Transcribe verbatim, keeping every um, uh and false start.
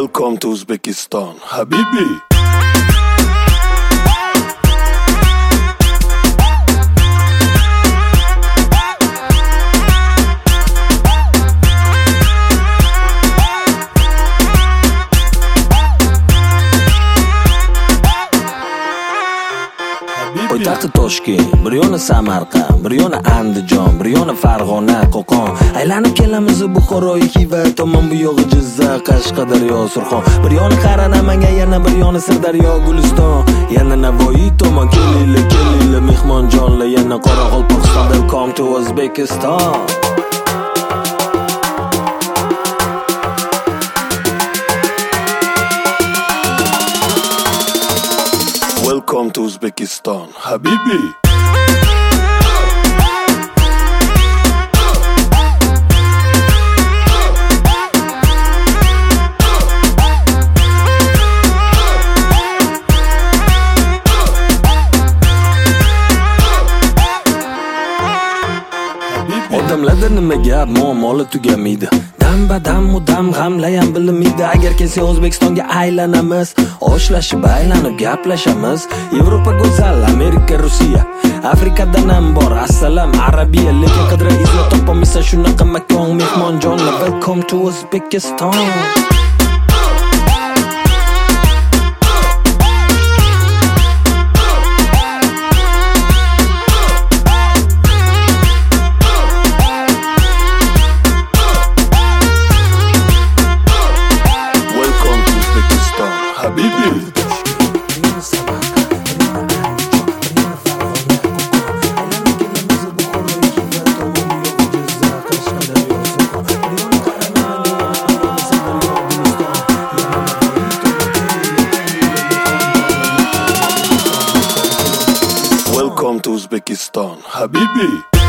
Welcome to Uzbekistan, Habibi. Poytaxti Toshkent, bir yoni Samarqand, bir yoni Andijon, bir yoni Farg'ona, Qo'qon. Aylanib kelamiz Buxoroy, Xiva tomon, bu yog'i Jizzax, Qashqadaryo, Surxon. Bir yoni Qaranamangan, yana bir yoni Sirdaryo, Guliston, yana Navoiy tomon. Kelinglar, kelinglar mehmonjonlar, yana Qoraqalpog'iston. Welcome to Uzbekistan. Welcome to Uzbekistan, Habibi. Odamlarda nima gap, muammolar tugamaydi. Dam badam mudam g'amlayam bilmaydi. Agar kelsa O'zbekistonga aylanamiz, oshlashib aylanib gaplashamiz. Yevropa go'zal, Amerika, Rossiya, Afrikadan ham bor assalom arabiya. Lekin qidira izlab topolmaysan shunaqa makon, mehmonjonlar. Welcome to Uzbekistan. Habibi. Welcome to Uzbekistan, Habibi.